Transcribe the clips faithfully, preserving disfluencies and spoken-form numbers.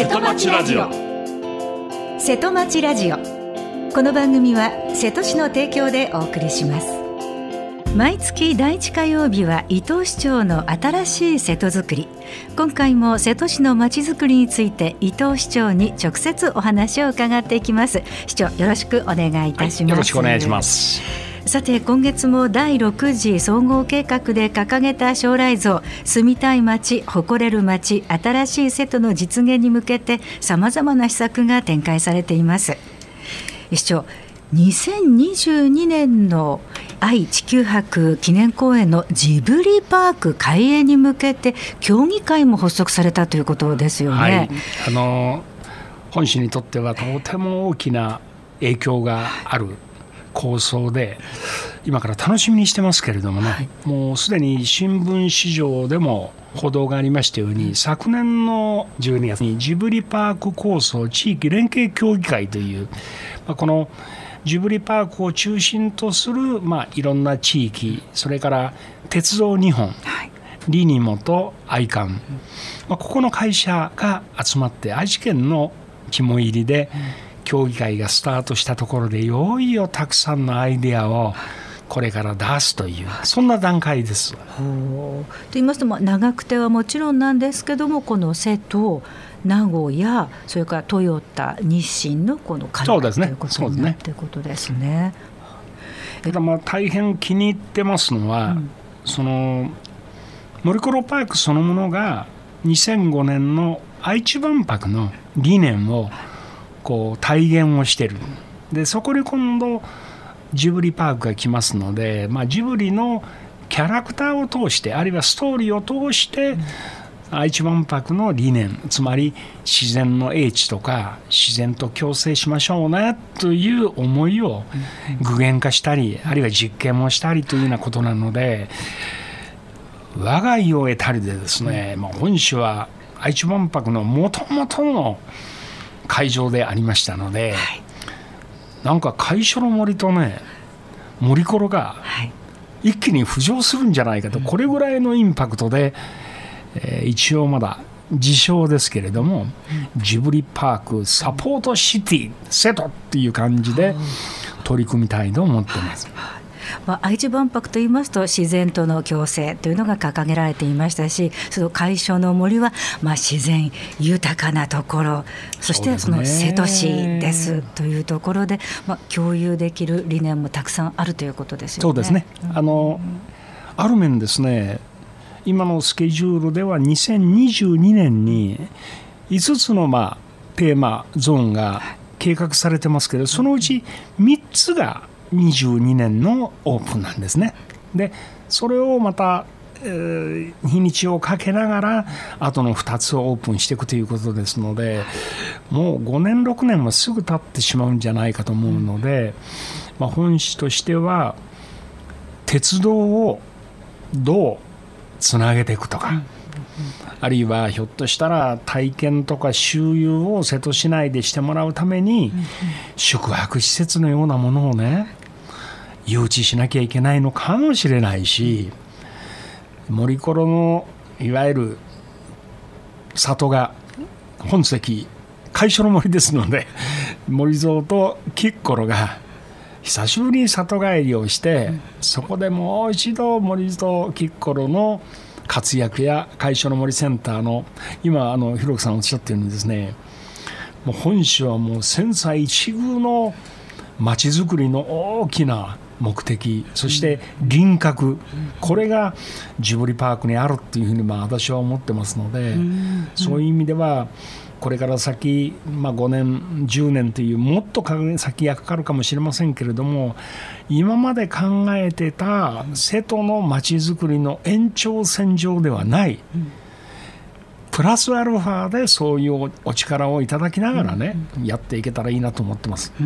瀬戸町ラジオ。瀬戸町ラジオ、この番組は瀬戸市の提供でお送りします。毎月だいいち火曜日は伊藤市長の新しい瀬戸づくり。今回も瀬戸市のまちづくりについて伊藤市長に直接お話を伺っていきます。市長、よろしくお願いいたします。はい、 よろしくお願いします。 さて、今月もだいろく次総合計画で掲げた将来像、住みたい街、誇れる街、新しい瀬戸の実現に向けてさまざまな施策が展開されています。市長、にせんにじゅうにねんの愛・地球博記念公園のジブリパーク開園に向けて協議会も発足されたということですよね。 はい、あの本市にとってはとても大きな影響がある構想で、今から楽しみにしてますけれどもね、はい、もうすでに新聞市場でも報道がありましたように、うん、昨年のじゅうにがつにジブリパーク構想地域連携協議会という、まあ、このジブリパークを中心とする、まあ、いろんな地域、それから鉄道日本、はい、リニモとアイカン、まあ、ここの会社が集まって愛知県の肝入りで、うん、協議会がスタートしたところで、いよいよたくさんのアイデアをこれから出すという、そんな段階です。 と言いますと、長久手はもちろんなんですけども、この瀬戸、名古屋、それからトヨタ、日清のこの会社ということになっていることですね。 ただまあ大変気に入ってますのは、うん、その森コロパークそのものがにせんごねんの愛知万博の理念をこう体現をしている。でそこに今度ジブリパークが来ますので、まあ、ジブリのキャラクターを通して、あるいはストーリーを通して、うん、愛知万博の理念、つまり自然の英知とか自然と共生しましょうねという思いを具現化したり、あるいは実験をしたりというようなことなので、我が家を得たりでですね、まあ、本市は愛知万博のもともとの会場でありましたので、はい、なんか会所の森とね、森コロが一気に浮上するんじゃないかと、これぐらいのインパクトで、えー、一応まだ自称ですけれども、ジブリパークサポートシティ瀬戸っていう感じで取り組みたいと思っています。 まあ、愛知万博といいますと自然との共生というのが掲げられていましたし、その会所の森はまあ自然豊かなところ、そしてその瀬戸市ですというところで、まあ、共有できる理念もたくさんあるということですよね。 そうですね、あのある面ですね、今のスケジュールではにせんにじゅうにねんにいつつのまあテーマゾーンが計画されてますけど、そのうちみっつがにじゅうにねんのオープンなんですね。でそれをまた、えー、日にちをかけながらあとのふたつをオープンしていくということですので、もうごねんろくねんはすぐ経ってしまうんじゃないかと思うので、まあ、本市としては鉄道をどうつなげていくとか、あるいはひょっとしたら体験とか周遊を瀬戸市内でしてもらうために宿泊施設のようなものをね、誘致しなきゃいけないのかもしれないし、森コロのいわゆる里が本籍会所の森ですので、森蔵とキッコロが久しぶりに里帰りをして、そこでもう一度森蔵キッコロの活躍や会所の森センターの今あのひろきさんおっしゃってるようにですね、もう本市はもう千載一遇の街づくりの大きな目的、そして輪郭、これがジブリパークにあるっていうふうにまあ私は思ってますので、そういう意味ではこれから先、まあ、ごねんじゅうねんというもっと先がかかるかもしれませんけれども、今まで考えてた瀬戸の街づくりの延長線上ではない、プラスアルファでそういうお力をいただきながらね、うんうん、やっていけたらいいなと思ってます。 うん、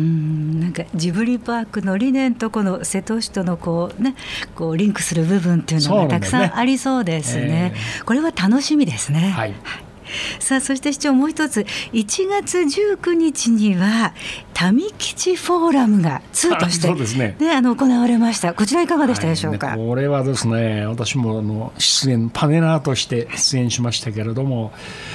なんかジブリパークの理念とこの瀬戸市とのこう、ね、こうリンクする部分っていうのがたくさんありそうですね。えー、これは楽しみですね。はい、さあ、そして市長、もう一つ、いちがつじゅうくにちには民基地フォーラムがツーとして、 そうですね、 ね、あの行われました。こちらいかがでしたでしょうか。 はい、これはですね、私もあの出演パネラーとして出演しましたけれども、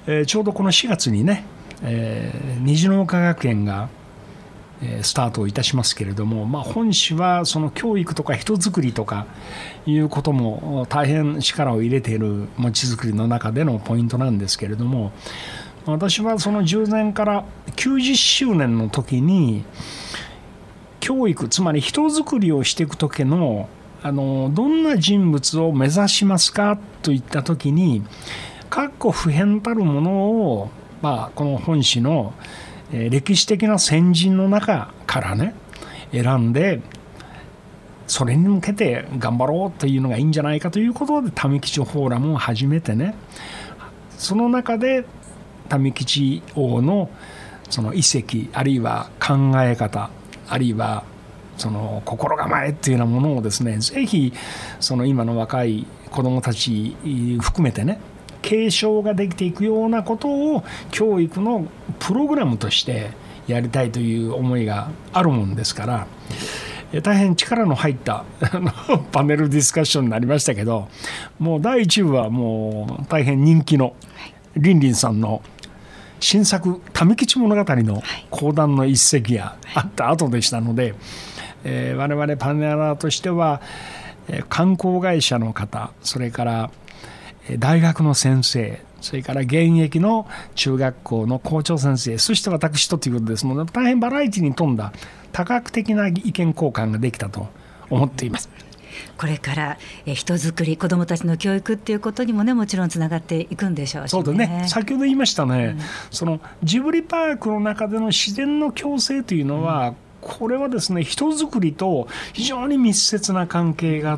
えー、ちょうどこのしがつにね、えー、虹の丘学園がスタートをいたしますけれども、まあ、本市はその教育とか人づくりとかいうことも大変力を入れている餅づくりの中でのポイントなんですけれども、私はそのじゅうねんからきゅうじゅっしゅうねんの時に教育、つまり人づくりをしていく時のあのどんな人物を目指しますかといった時に、各個普遍たるものを、まあ、この本市の歴史的な先人の中からね選んで、それに向けて頑張ろうというのがいいんじゃないかということで民吉フォーラムを始めてね、その中で民吉王のその遺跡、あるいは考え方、あるいはその心構えっていうようなものをですね、ぜひその今の若い子どもたち含めてね、継承ができていくようなことを教育のプログラムとしてやりたいという思いがあるもんですから、大変力の入ったパネルディスカッションになりましたけど、もうだいいち部はもう大変人気のリンリンさんの新作民吉物語の講談の一席があった後でしたので、えー、我々パネラーとしては観光会社の方、それから大学の先生、それから現役の中学校の校長先生、そして私とということですので、大変バラエティに富んだ多角的な意見交換ができたと思っています。 これから人づくり、子どもたちの教育っていうことにもね、もちろんつながっていくんでしょうしね。 そうですね、先ほど言いましたね、うん、そのジブリパークの中での自然の共生というのは、うん、これはですね、人づくりと非常に密接な関係があって、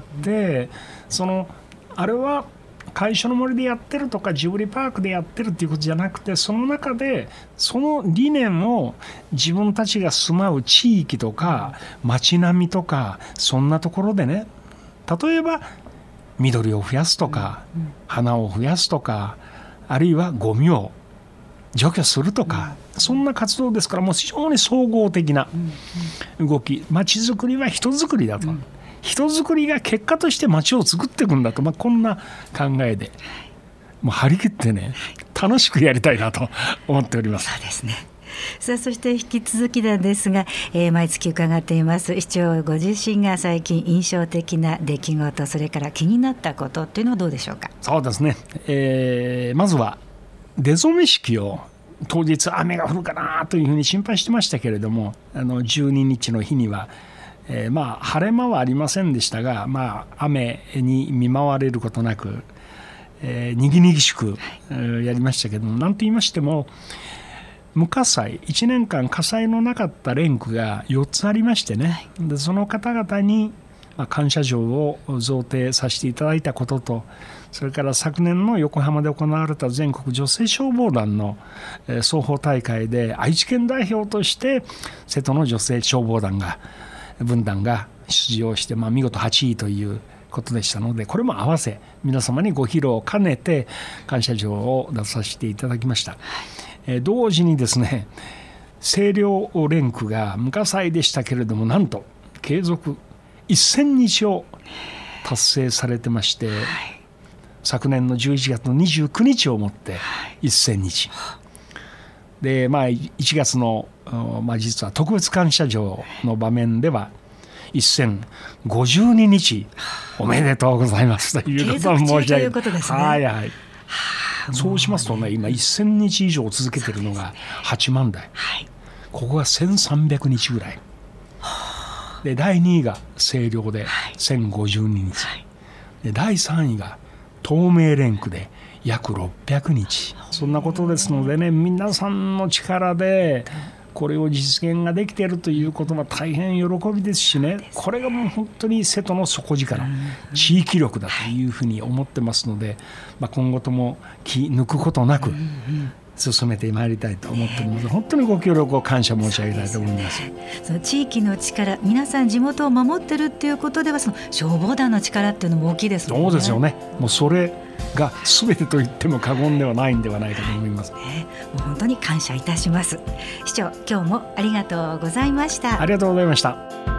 そのあれは海所の森でやってるとかジブリパークでやってるっていうことじゃなくて、その中でその理念を自分たちが住まう地域とか街並みとか、そんなところでね、例えば緑を増やすとか花を増やすとか、あるいはゴミを除去するとか、そんな活動ですから、もう非常に総合的な動き、街づくりは人づくりだと、人づくりが結果として街を作っていくんだと、まあ、こんな考えでもう張り切ってね、楽しくやりたいなと思っております。 そうですね。さあ、そして引き続きなんですが、えー、毎月伺っています市長ご自身が最近印象的な出来事、それから気になったことっていうのはどうでしょうか。 そうですね、えー、まずは出初め式を当日雨が降るかなというふうに心配してましたけれども、あのじゅうににちの日にはえー、まあ晴れ間はありませんでしたが、まあ、雨に見舞われることなく、えー、にぎにぎしく、えー、やりましたけども、なんと言いましても無火災、いちねんかん火災のなかった連区がよっつありましてね、でその方々に、まあ、感謝状を贈呈させていただいたことと、それから昨年の横浜で行われた全国女性消防団の双方大会で愛知県代表として瀬戸の女性消防団が分団が出場して、まあ、見事はちいということでしたので、これも合わせ皆様にご披露を兼ねて感謝状を出させていただきました。えー、同時にですね、清涼連区が無火災でしたけれども、なんと継続せんにちを達成されてまして、はい、昨年のじゅういちがつのにじゅうくにちをもってせんにちで、まあ、いちがつの、まあ、実は特別感謝状の場面ではせんごじゅうににちおめでとうございますということを申し上げて、はいはい、そうしますとね、今せんにち以上続けているのがはちまんだい、はい、ここがせんさんびゃくにちぐらいで、だいにいが清涼でせんごじゅうににち、はい、でだいさんいが東名連区で約ろっぴゃくにち、そんなことですのでね、皆さんの力でこれを実現ができているということは大変喜びですしね、これがもう本当に瀬戸の底力、地域力だというふうに思ってますので、まあ、今後とも気抜くことなく進めてまいりたいと思っております。本当にご協力を感謝申し上げたいと思います。 その地域の力、皆さん地元を守ってるっていうことでは、その消防団の力っていうのも大きいですもんね。 そうですよね。もうそれが全てと言っても過言ではないんではないかと思います、 ね、もう本当に感謝いたします。市長、今日もありがとうございました。 ありがとうございました。